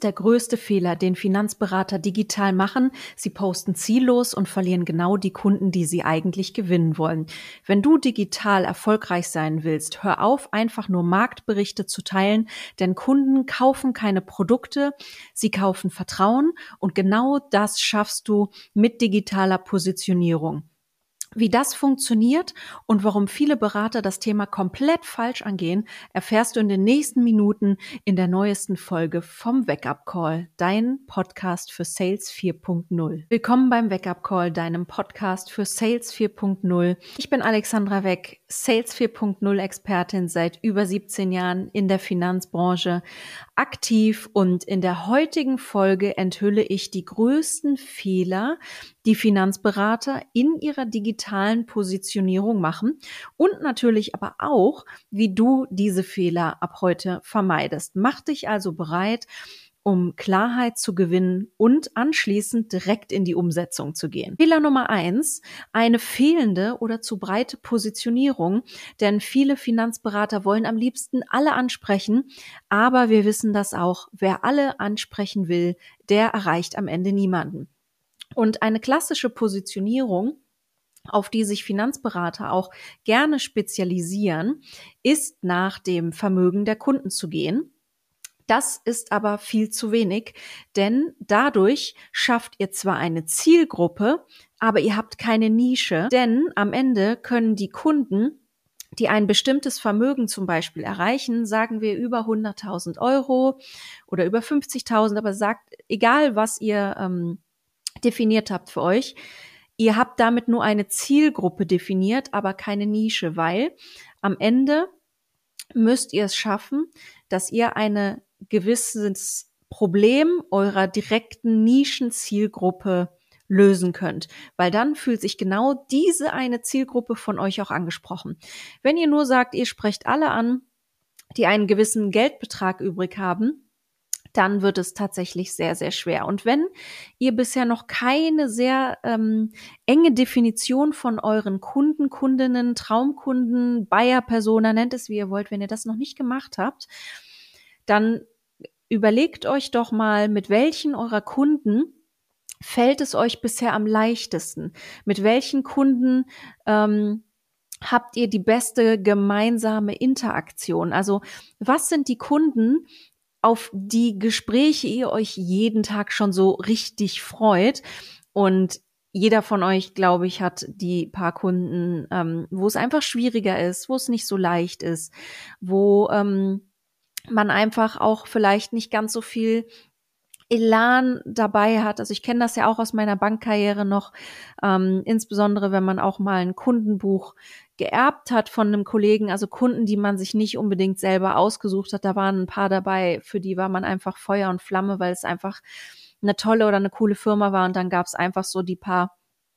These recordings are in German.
ist der größte Fehler, den Finanzberater digital machen? Sie posten ziellos und verlieren genau die Kunden, die sie eigentlich gewinnen wollen. Wenn du digital erfolgreich sein willst, hör auf, einfach nur Marktberichte zu teilen, denn Kunden kaufen keine Produkte, sie kaufen Vertrauen und genau das schaffst du mit digitaler Positionierung. Wie das funktioniert und warum viele Berater das Thema komplett falsch angehen, erfährst du in den nächsten Minuten in der neuesten Folge vom Wake-up Call, dein Podcast für Sales 4.0. Willkommen beim Wake-up Call, deinem Podcast für Sales 4.0. Ich bin Alexandra Weck, Sales 4.0 Expertin seit über 17 Jahren in der Finanzbranche aktiv, und in der heutigen Folge enthülle ich die größten Fehler, die Finanzberater in ihrer digitalen Positionierung machen und natürlich aber auch, wie du diese Fehler ab heute vermeidest. Mach dich also bereit, um Klarheit zu gewinnen und anschließend direkt in die Umsetzung zu gehen. Fehler Nummer 1, eine fehlende oder zu breite Positionierung, denn viele Finanzberater wollen am liebsten alle ansprechen, aber wir wissen das auch, wer alle ansprechen will, der erreicht am Ende niemanden. Und eine klassische Positionierung, auf die sich Finanzberater auch gerne spezialisieren, ist nach dem Vermögen der Kunden zu gehen. Das ist aber viel zu wenig, denn dadurch schafft ihr zwar eine Zielgruppe, aber ihr habt keine Nische, denn am Ende können die Kunden, die ein bestimmtes Vermögen zum Beispiel erreichen, sagen wir über 100.000 Euro oder über 50.000, aber sagt, egal was ihr definiert habt für euch, ihr habt damit nur eine Zielgruppe definiert, aber keine Nische, weil am Ende müsst ihr es schaffen, dass ihr ein gewisses Problem eurer direkten Nischenzielgruppe lösen könnt, weil dann fühlt sich genau diese eine Zielgruppe von euch auch angesprochen. Wenn ihr nur sagt, ihr sprecht alle an, die einen gewissen Geldbetrag übrig haben, dann wird es tatsächlich sehr, sehr schwer. Und wenn ihr bisher noch keine sehr enge Definition von euren Kunden, Kundinnen, Traumkunden, Buyer-Persona, nennt es wie ihr wollt, wenn ihr das noch nicht gemacht habt, dann überlegt euch doch mal, mit welchen eurer Kunden fällt es euch bisher am leichtesten? Mit welchen Kunden habt ihr die beste gemeinsame Interaktion? Also was sind die Kunden, auf die Gespräche ihr euch jeden Tag schon so richtig freut? Und jeder von euch, glaube ich, hat die paar Kunden, wo es einfach schwieriger ist, wo es nicht so leicht ist, wo man einfach auch vielleicht nicht ganz so viel Elan dabei hat. Also ich kenne das ja auch aus meiner Bankkarriere noch, insbesondere wenn man auch mal ein Kundenbuch geerbt hat von einem Kollegen, also Kunden, die man sich nicht unbedingt selber ausgesucht hat. Da waren ein paar dabei, für die war man einfach Feuer und Flamme, weil es einfach eine tolle oder eine coole Firma war, und dann gab es einfach so die paar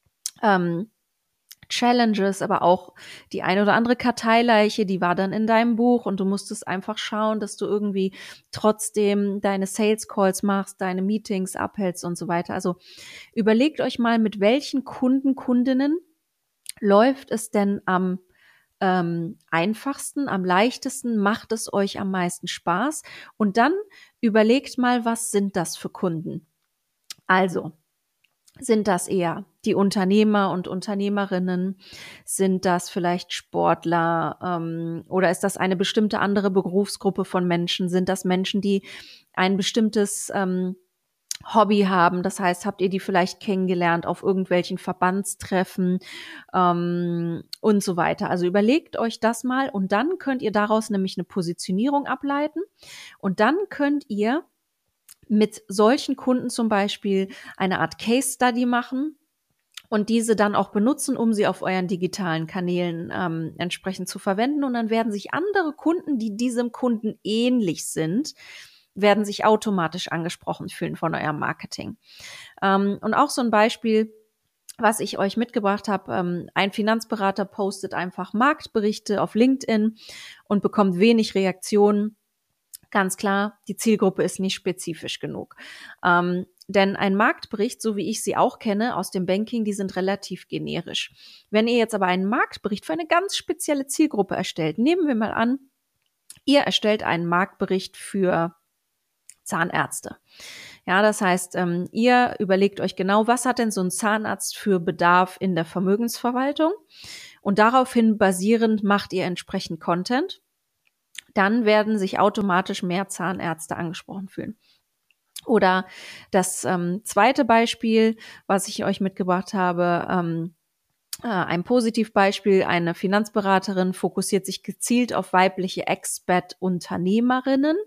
Challenges, aber auch die eine oder andere Karteileiche, die war dann in deinem Buch, und du musstest einfach schauen, dass du irgendwie trotzdem deine Sales Calls machst, deine Meetings abhältst und so weiter. Also überlegt euch mal, mit welchen Kunden, Kundinnen läuft es denn am einfachsten, am leichtesten, macht es euch am meisten Spaß, und dann überlegt mal, was sind das für Kunden? Also, sind das eher die Unternehmer und Unternehmerinnen? Sind das vielleicht Sportler? Oder ist das eine bestimmte andere Berufsgruppe von Menschen? Sind das Menschen, die ein bestimmtes Hobby haben? Das heißt, habt ihr die vielleicht kennengelernt auf irgendwelchen Verbandstreffen und so weiter? Also überlegt euch das mal, und dann könnt ihr daraus nämlich eine Positionierung ableiten, und dann könnt ihr mit solchen Kunden zum Beispiel eine Art Case Study machen und diese dann auch benutzen, um sie auf euren digitalen Kanälen entsprechend zu verwenden. Und dann werden sich andere Kunden, die diesem Kunden ähnlich sind, werden sich automatisch angesprochen fühlen von eurem Marketing. Und auch so ein Beispiel, was ich euch mitgebracht habe: ein Finanzberater postet einfach Marktberichte auf LinkedIn und bekommt wenig Reaktionen. Ganz klar, die Zielgruppe ist nicht spezifisch genug. Denn ein Marktbericht, so wie ich sie auch kenne aus dem Banking, die sind relativ generisch. Wenn ihr jetzt aber einen Marktbericht für eine ganz spezielle Zielgruppe erstellt, nehmen wir mal an, ihr erstellt einen Marktbericht für Zahnärzte. Ja, das heißt, ihr überlegt euch genau, was hat denn so ein Zahnarzt für Bedarf in der Vermögensverwaltung? Und daraufhin basierend macht ihr entsprechend Content. Dann werden sich automatisch mehr Zahnärzte angesprochen fühlen. Oder das zweite Beispiel, was ich euch mitgebracht habe, ein Positivbeispiel, eine Finanzberaterin fokussiert sich gezielt auf weibliche Expat-Unternehmerinnen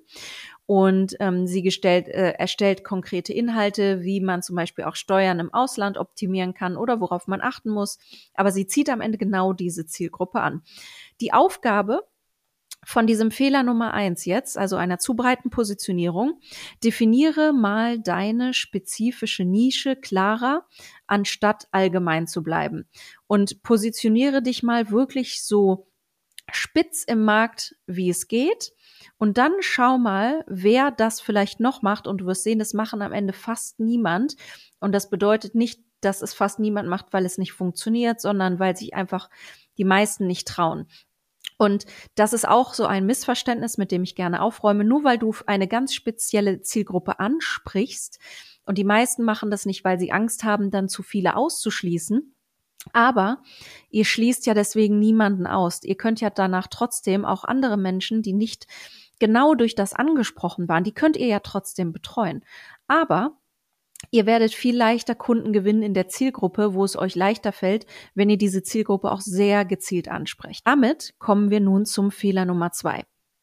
und sie erstellt konkrete Inhalte, wie man zum Beispiel auch Steuern im Ausland optimieren kann oder worauf man achten muss. Aber sie zieht am Ende genau diese Zielgruppe an. Die Aufgabe von diesem Fehler Nummer 1 jetzt, also einer zu breiten Positionierung, definiere mal deine spezifische Nische klarer, anstatt allgemein zu bleiben. Und positioniere dich mal wirklich so spitz im Markt, wie es geht. Und dann schau mal, wer das vielleicht noch macht. Und du wirst sehen, das machen am Ende fast niemand. Und das bedeutet nicht, dass es fast niemand macht, weil es nicht funktioniert, sondern weil sich einfach die meisten nicht trauen. Und das ist auch so ein Missverständnis, mit dem ich gerne aufräume. Nur weil du eine ganz spezielle Zielgruppe ansprichst, und die meisten machen das nicht, weil sie Angst haben, dann zu viele auszuschließen. Aber ihr schließt ja deswegen niemanden aus. Ihr könnt ja danach trotzdem auch andere Menschen, die nicht genau durch das angesprochen waren, die könnt ihr ja trotzdem betreuen. Aber ihr werdet viel leichter Kunden gewinnen in der Zielgruppe, wo es euch leichter fällt, wenn ihr diese Zielgruppe auch sehr gezielt ansprecht. Damit kommen wir nun zum Fehler Nummer 2.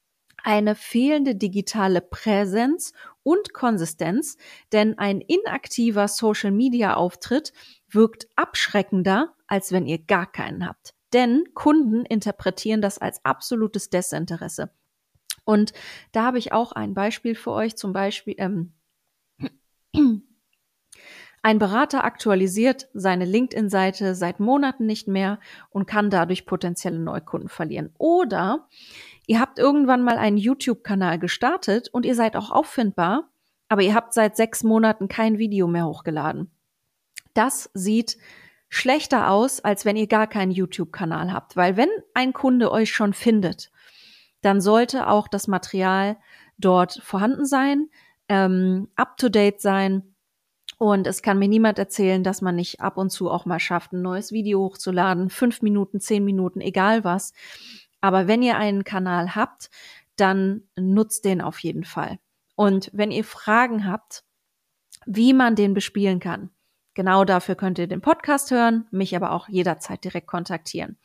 Eine fehlende digitale Präsenz und Konsistenz, denn ein inaktiver Social-Media-Auftritt wirkt abschreckender, als wenn ihr gar keinen habt. Denn Kunden interpretieren das als absolutes Desinteresse. Und da habe ich auch ein Beispiel für euch, zum Beispiel ein Berater aktualisiert seine LinkedIn-Seite seit Monaten nicht mehr und kann dadurch potenzielle Neukunden verlieren. Oder ihr habt irgendwann mal einen YouTube-Kanal gestartet und ihr seid auch auffindbar, aber ihr habt seit 6 Monaten kein Video mehr hochgeladen. Das sieht schlechter aus, als wenn ihr gar keinen YouTube-Kanal habt. Weil wenn ein Kunde euch schon findet, dann sollte auch das Material dort vorhanden sein, up-to-date sein. Und es kann mir niemand erzählen, dass man nicht ab und zu auch mal schafft, ein neues Video hochzuladen, 5 Minuten, 10 Minuten, egal was. Aber wenn ihr einen Kanal habt, dann nutzt den auf jeden Fall. Und wenn ihr Fragen habt, wie man den bespielen kann, genau dafür könnt ihr den Podcast hören, mich aber auch jederzeit direkt kontaktieren.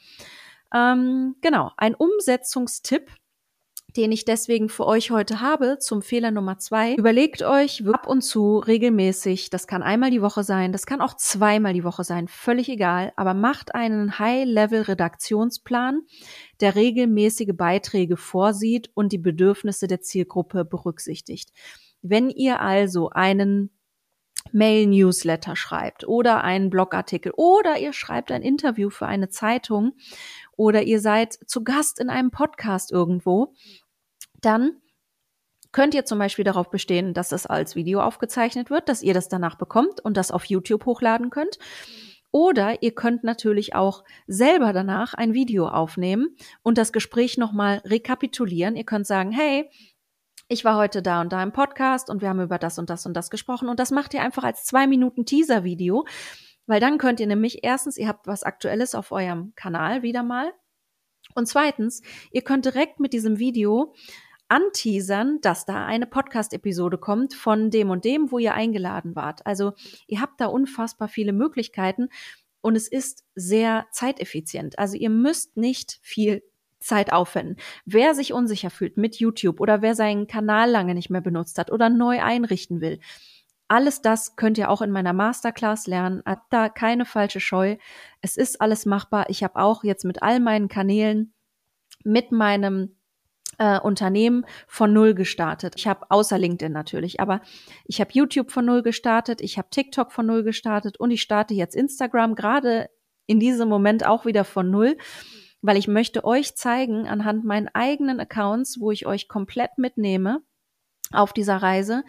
Genau, ein Umsetzungstipp, den ich deswegen für euch heute habe, zum Fehler Nummer 2. Überlegt euch ab und zu regelmäßig, das kann einmal die Woche sein, das kann auch zweimal die Woche sein, völlig egal, aber macht einen High-Level-Redaktionsplan, der regelmäßige Beiträge vorsieht und die Bedürfnisse der Zielgruppe berücksichtigt. Wenn ihr also einen Mail-Newsletter schreibt oder einen Blogartikel oder ihr schreibt ein Interview für eine Zeitung oder ihr seid zu Gast in einem Podcast irgendwo, dann könnt ihr zum Beispiel darauf bestehen, dass es als Video aufgezeichnet wird, dass ihr das danach bekommt und das auf YouTube hochladen könnt. Oder ihr könnt natürlich auch selber danach ein Video aufnehmen und das Gespräch nochmal rekapitulieren. Ihr könnt sagen, hey, ich war heute da und da im Podcast und wir haben über das und das und das gesprochen. Und das macht ihr einfach als 2 Minuten Teaser-Video, weil dann könnt ihr nämlich erstens, ihr habt was Aktuelles auf eurem Kanal wieder mal. Und zweitens, ihr könnt direkt mit diesem Video anteasern, dass da eine Podcast-Episode kommt von dem und dem, wo ihr eingeladen wart. Also ihr habt da unfassbar viele Möglichkeiten und es ist sehr zeiteffizient. Also ihr müsst nicht viel Zeit aufwenden. Wer sich unsicher fühlt mit YouTube oder wer seinen Kanal lange nicht mehr benutzt hat oder neu einrichten will, alles das könnt ihr auch in meiner Masterclass lernen. Habt da keine falsche Scheu. Es ist alles machbar. Ich habe auch jetzt mit all meinen Kanälen, mit meinem Unternehmen von null gestartet. Ich habe außer LinkedIn natürlich, aber ich habe YouTube von null gestartet, ich habe TikTok von null gestartet und ich starte jetzt Instagram gerade in diesem Moment auch wieder von null, weil ich möchte euch zeigen anhand meinen eigenen Accounts, wo ich euch komplett mitnehme auf dieser Reise,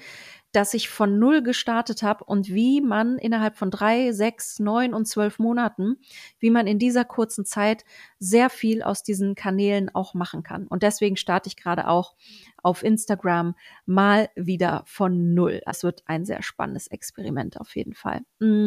dass ich von null gestartet habe und wie man innerhalb von 3, 6, 9 und 12 Monaten, wie man in dieser kurzen Zeit sehr viel aus diesen Kanälen auch machen kann. Und deswegen starte ich gerade auch auf Instagram mal wieder von null. Es wird ein sehr spannendes Experiment auf jeden Fall.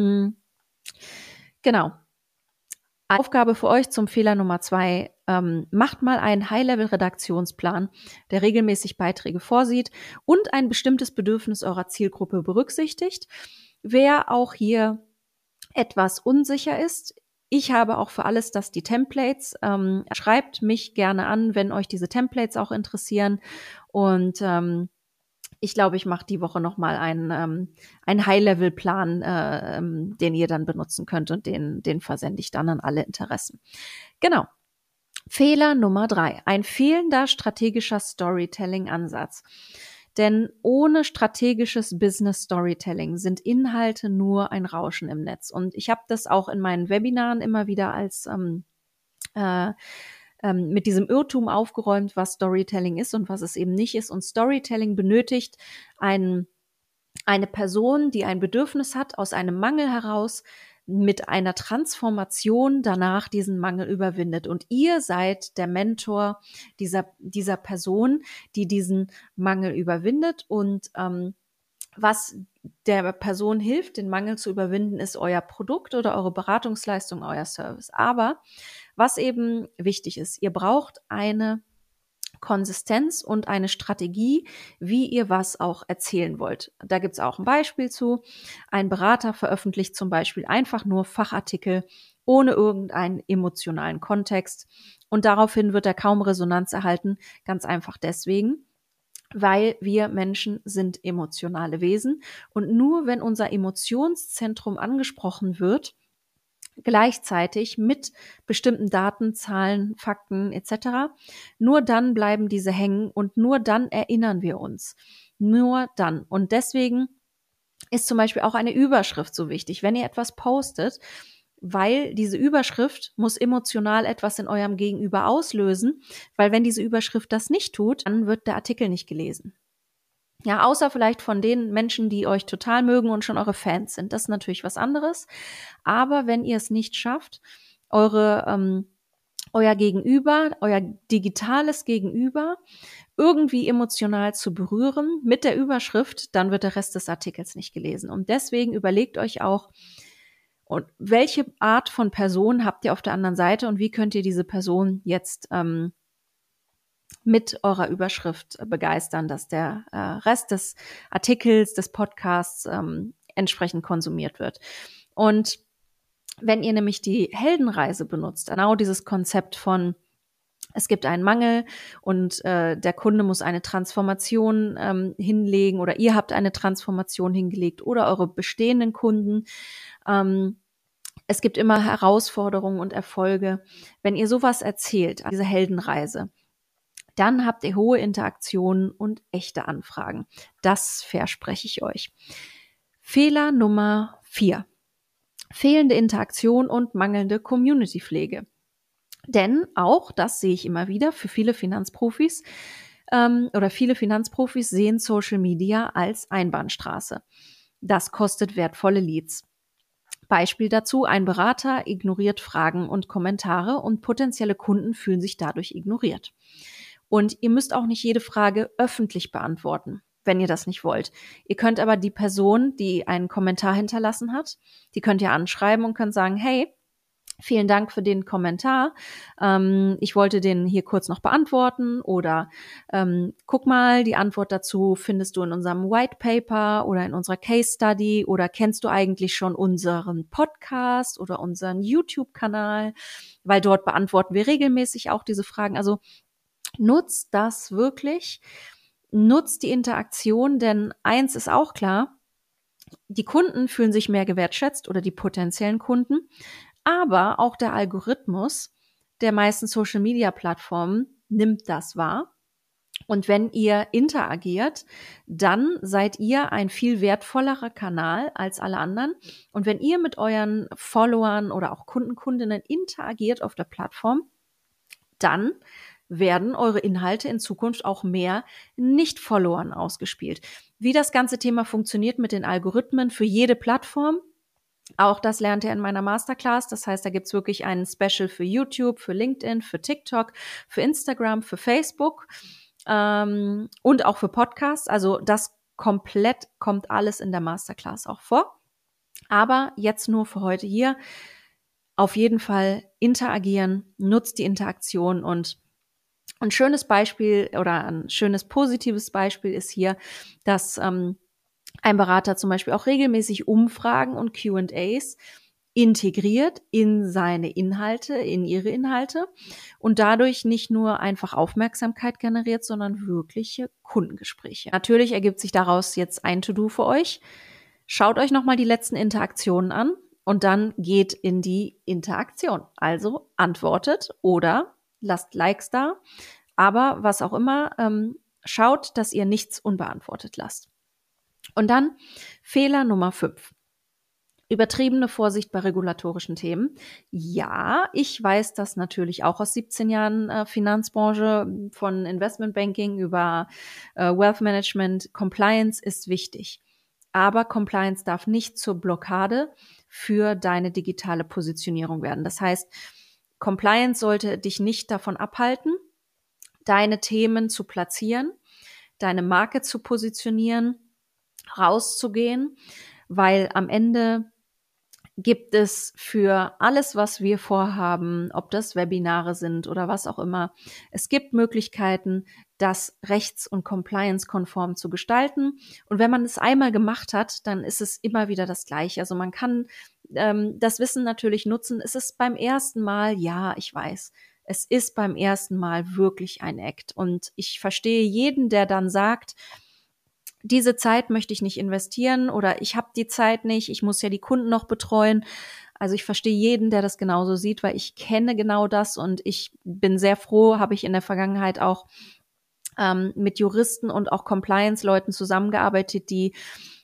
Genau. Aufgabe für euch zum Fehler Nummer 2. Macht mal einen High-Level-Redaktionsplan, der regelmäßig Beiträge vorsieht und ein bestimmtes Bedürfnis eurer Zielgruppe berücksichtigt. Wer auch hier etwas unsicher ist, ich habe auch für alles das die Templates. Schreibt mich gerne an, wenn euch diese Templates auch interessieren. Und ich glaube, ich mache die Woche nochmal einen High-Level-Plan, den ihr dann benutzen könnt und den versende ich dann an alle Interessen. Genau. Fehler Nummer 3. Ein fehlender strategischer Storytelling-Ansatz. Denn ohne strategisches Business Storytelling sind Inhalte nur ein Rauschen im Netz. Und ich habe das auch in meinen Webinaren immer wieder als mit diesem Irrtum aufgeräumt, was Storytelling ist und was es eben nicht ist. Und Storytelling benötigt eine Person, die ein Bedürfnis hat, aus einem Mangel heraus mit einer Transformation danach diesen Mangel überwindet. Und ihr seid der Mentor dieser Person, die diesen Mangel überwindet. Und was der Person hilft, den Mangel zu überwinden, ist euer Produkt oder eure Beratungsleistung, euer Service. Aber was eben wichtig ist, ihr braucht eine Konsistenz und eine Strategie, wie ihr was auch erzählen wollt. Da gibt es auch ein Beispiel zu. Ein Berater veröffentlicht zum Beispiel einfach nur Fachartikel ohne irgendeinen emotionalen Kontext und daraufhin wird er kaum Resonanz erhalten, ganz einfach deswegen, weil wir Menschen sind emotionale Wesen und nur wenn unser Emotionszentrum angesprochen wird, gleichzeitig mit bestimmten Daten, Zahlen, Fakten etc. Nur dann bleiben diese hängen und nur dann erinnern wir uns. Nur dann. Und deswegen ist zum Beispiel auch eine Überschrift so wichtig, wenn ihr etwas postet, weil diese Überschrift muss emotional etwas in eurem Gegenüber auslösen, weil wenn diese Überschrift das nicht tut, dann wird der Artikel nicht gelesen. Ja, außer vielleicht von den Menschen, die euch total mögen und schon eure Fans sind. Das ist natürlich was anderes. Aber wenn ihr es nicht schafft, euer Gegenüber, euer digitales Gegenüber irgendwie emotional zu berühren mit der Überschrift, dann wird der Rest des Artikels nicht gelesen. Und deswegen überlegt euch auch, und welche Art von Person habt ihr auf der anderen Seite und wie könnt ihr diese Person jetzt mit eurer Überschrift begeistern, dass der Rest des Artikels, des Podcasts entsprechend konsumiert wird. Und wenn ihr nämlich die Heldenreise benutzt, genau dieses Konzept von es gibt einen Mangel und der Kunde muss eine Transformation hinlegen oder ihr habt eine Transformation hingelegt oder eure bestehenden Kunden. Es gibt immer Herausforderungen und Erfolge. Wenn ihr sowas erzählt, diese Heldenreise, dann habt ihr hohe Interaktionen und echte Anfragen. Das verspreche ich euch. Fehler Nummer 4. Fehlende Interaktion und mangelnde Community-Pflege. Denn auch, das sehe ich immer wieder, für viele Finanzprofis viele Finanzprofis sehen Social Media als Einbahnstraße. Das kostet wertvolle Leads. Beispiel dazu, ein Berater ignoriert Fragen und Kommentare und potenzielle Kunden fühlen sich dadurch ignoriert. Und ihr müsst auch nicht jede Frage öffentlich beantworten, wenn ihr das nicht wollt. Ihr könnt aber die Person, die einen Kommentar hinterlassen hat, die könnt ihr anschreiben und könnt sagen, hey, vielen Dank für den Kommentar. Ich wollte den hier kurz noch beantworten oder guck mal, die Antwort dazu findest du in unserem White Paper oder in unserer Case Study oder kennst du eigentlich schon unseren Podcast oder unseren YouTube-Kanal, weil dort beantworten wir regelmäßig auch diese Fragen. Also nutzt das wirklich, nutzt die Interaktion, denn eins ist auch klar, die Kunden fühlen sich mehr gewertschätzt oder die potenziellen Kunden, aber auch der Algorithmus der meisten Social-Media-Plattformen nimmt das wahr. Und wenn ihr interagiert, dann seid ihr ein viel wertvollerer Kanal als alle anderen. Und wenn ihr mit euren Followern oder auch Kunden, Kundinnen interagiert auf der Plattform, dann werden eure Inhalte in Zukunft auch mehr Nicht-Followern ausgespielt. Wie das ganze Thema funktioniert mit den Algorithmen für jede Plattform, auch das lernt ihr in meiner Masterclass. Das heißt, da gibt's wirklich einen Special für YouTube, für LinkedIn, für TikTok, für Instagram, für Facebook und auch für Podcasts. Also das komplett kommt alles in der Masterclass auch vor. Aber jetzt nur für heute hier. Auf jeden Fall interagieren, nutzt die Interaktion und ein schönes Beispiel oder ein schönes positives Beispiel ist hier, dass ein Berater zum Beispiel auch regelmäßig Umfragen und Q&As integriert in seine Inhalte, in ihre Inhalte und dadurch nicht nur einfach Aufmerksamkeit generiert, sondern wirkliche Kundengespräche. Natürlich ergibt sich daraus jetzt ein To-Do für euch. Schaut euch nochmal die letzten Interaktionen an und dann geht in die Interaktion. Also antwortet oder lasst Likes da, aber was auch immer, schaut, dass ihr nichts unbeantwortet lasst. Und dann Fehler Nummer 5. Übertriebene Vorsicht bei regulatorischen Themen. Ja, ich weiß das natürlich auch aus 17 Jahren Finanzbranche, von Investmentbanking über Wealth Management. Compliance ist wichtig. Aber Compliance darf nicht zur Blockade für deine digitale Positionierung werden. Das heißt, Compliance sollte dich nicht davon abhalten, deine Themen zu platzieren, deine Marke zu positionieren, rauszugehen, weil am Ende gibt es für alles, was wir vorhaben, ob das Webinare sind oder was auch immer, es gibt Möglichkeiten, das rechts- und compliance-konform zu gestalten. Und wenn man es einmal gemacht hat, dann ist es immer wieder das Gleiche. Also man kann das Wissen natürlich nutzen. Es ist beim ersten Mal, ja, ich weiß, es ist beim ersten Mal wirklich ein Act. Und ich verstehe jeden, der dann sagt, diese Zeit möchte ich nicht investieren oder ich habe die Zeit nicht, ich muss ja die Kunden noch betreuen. Also ich verstehe jeden, der das genauso sieht, weil ich kenne genau das und ich bin sehr froh, habe ich in der Vergangenheit auch mit Juristen und auch Compliance-Leuten zusammengearbeitet, die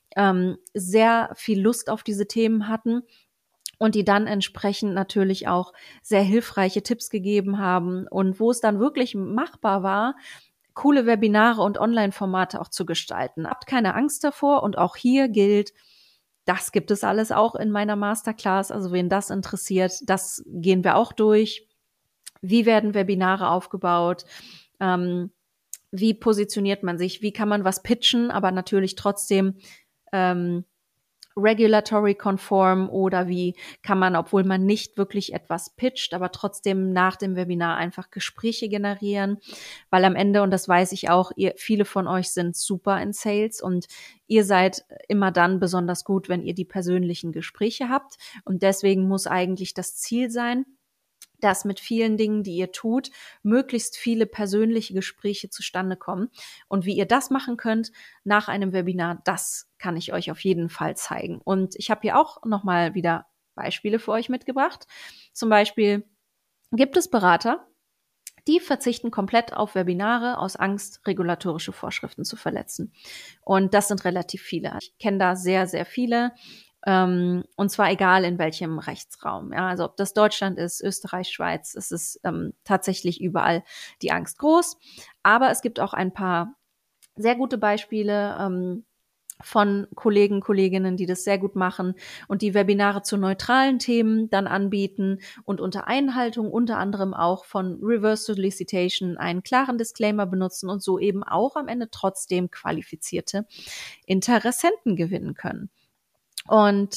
sehr viel Lust auf diese Themen hatten und die dann entsprechend natürlich auch sehr hilfreiche Tipps gegeben haben und wo es dann wirklich machbar war, coole Webinare und Online-Formate auch zu gestalten. Habt keine Angst davor und auch hier gilt, das gibt es alles auch in meiner Masterclass. Also wen das interessiert, das gehen wir auch durch. Wie werden Webinare aufgebaut? Wie positioniert man sich? Wie kann man was pitchen, aber natürlich trotzdem regulatory-konform oder wie kann man, obwohl man nicht wirklich etwas pitcht, aber trotzdem nach dem Webinar einfach Gespräche generieren, weil am Ende, und das weiß ich auch, viele von euch sind super in Sales und ihr seid immer dann besonders gut, wenn ihr die persönlichen Gespräche habt und deswegen muss eigentlich das Ziel sein, dass mit vielen Dingen, die ihr tut, möglichst viele persönliche Gespräche zustande kommen. Und wie ihr das machen könnt nach einem Webinar, das kann ich euch auf jeden Fall zeigen. Und ich habe hier auch nochmal wieder Beispiele für euch mitgebracht. Zum Beispiel gibt es Berater, die verzichten komplett auf Webinare aus Angst, regulatorische Vorschriften zu verletzen. Und das sind relativ viele. Ich kenne da sehr, sehr viele. Und zwar egal in welchem Rechtsraum. Ja, also ob das Deutschland ist, Österreich, Schweiz, es ist tatsächlich überall die Angst groß. Aber es gibt auch ein paar sehr gute Beispiele von Kollegen, Kolleginnen, die das sehr gut machen und die Webinare zu neutralen Themen dann anbieten und unter Einhaltung unter anderem auch von Reverse Solicitation einen klaren Disclaimer benutzen und so eben auch am Ende trotzdem qualifizierte Interessenten gewinnen können. Und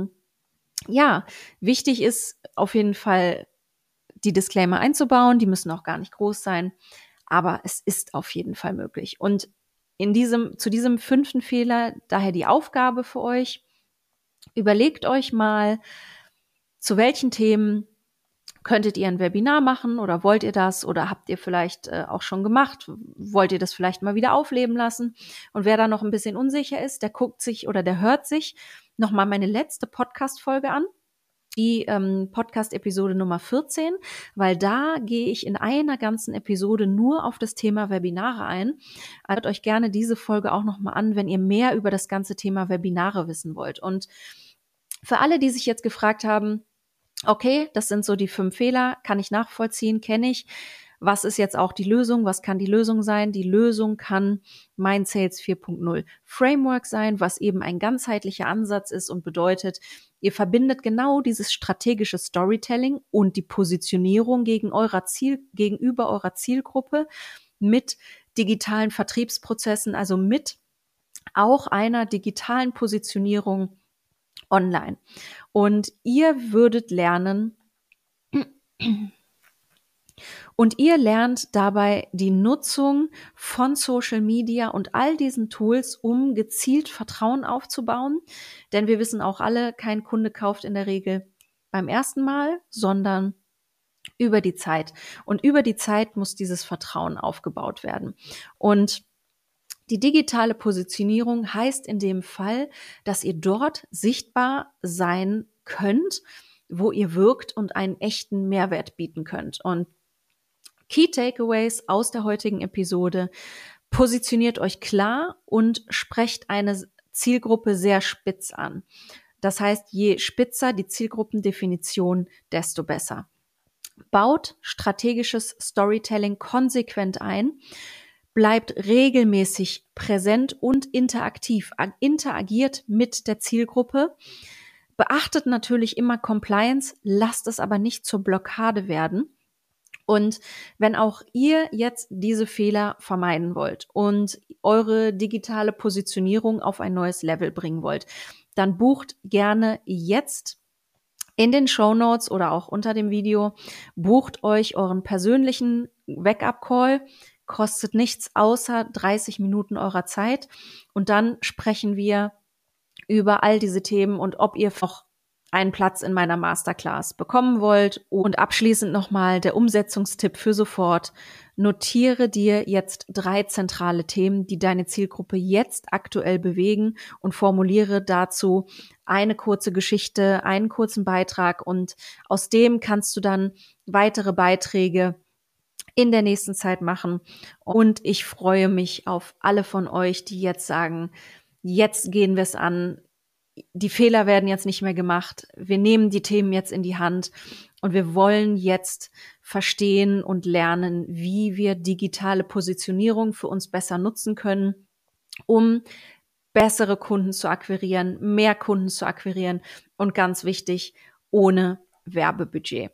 ja, wichtig ist auf jeden Fall, die Disclaimer einzubauen. Die müssen auch gar nicht groß sein, aber es ist auf jeden Fall möglich. Und zu diesem 5. Fehler, daher die Aufgabe für euch, überlegt euch mal, zu welchen Themen könntet ihr ein Webinar machen oder wollt ihr das oder habt ihr vielleicht auch schon gemacht? Wollt ihr das vielleicht mal wieder aufleben lassen? Und wer da noch ein bisschen unsicher ist, der guckt sich oder der hört sich nochmal meine letzte Podcast-Folge an, die Podcast-Episode Nummer 14, weil da gehe ich in einer ganzen Episode nur auf das Thema Webinare ein. Hört euch gerne diese Folge auch nochmal an, wenn ihr mehr über das ganze Thema Webinare wissen wollt. Und für alle, die sich jetzt gefragt haben, okay, das sind so die 5 Fehler, kann ich nachvollziehen, kenne ich. Was ist jetzt auch die Lösung? Was kann die Lösung sein? Die Lösung kann mein Sales 4.0 Framework sein, was eben ein ganzheitlicher Ansatz ist und bedeutet, ihr verbindet genau dieses strategische Storytelling und die Positionierung gegenüber eurer Zielgruppe mit digitalen Vertriebsprozessen, also mit auch einer digitalen Positionierung online. Und ihr lernt dabei die Nutzung von Social Media und all diesen Tools, um gezielt Vertrauen aufzubauen. Denn wir wissen auch alle, kein Kunde kauft in der Regel beim ersten Mal, sondern über die Zeit. Und über die Zeit muss dieses Vertrauen aufgebaut werden. Und die digitale Positionierung heißt in dem Fall, dass ihr dort sichtbar sein könnt, wo ihr wirkt und einen echten Mehrwert bieten könnt. Und Key Takeaways aus der heutigen Episode: Positioniert euch klar und sprecht eine Zielgruppe sehr spitz an. Das heißt, je spitzer die Zielgruppendefinition, desto besser. Baut strategisches Storytelling konsequent ein, bleibt regelmäßig präsent und interaktiv, interagiert mit der Zielgruppe. Beachtet natürlich immer Compliance, lasst es aber nicht zur Blockade werden. Und wenn auch ihr jetzt diese Fehler vermeiden wollt und eure digitale Positionierung auf ein neues Level bringen wollt, dann bucht gerne jetzt in den Shownotes oder auch unter dem Video, bucht euch euren persönlichen Wake-up-Call, kostet nichts außer 30 Minuten eurer Zeit und dann sprechen wir über all diese Themen und ob ihr noch einen Platz in meiner Masterclass bekommen wollt. Und abschließend nochmal der Umsetzungstipp für sofort. Notiere dir jetzt 3 zentrale Themen, die deine Zielgruppe jetzt aktuell bewegen und formuliere dazu eine kurze Geschichte, einen kurzen Beitrag und aus dem kannst du dann weitere Beiträge in der nächsten Zeit machen. Und ich freue mich auf alle von euch, die jetzt sagen, jetzt gehen wir es an. Die Fehler werden jetzt nicht mehr gemacht. Wir nehmen die Themen jetzt in die Hand und wir wollen jetzt verstehen und lernen, wie wir digitale Positionierung für uns besser nutzen können, um bessere Kunden zu akquirieren, mehr Kunden zu akquirieren und ganz wichtig, ohne Werbebudget.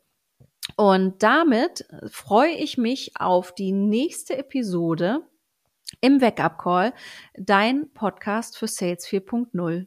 Und damit freue ich mich auf die nächste Episode im Wake-up Call, dein Podcast für Sales 4.0.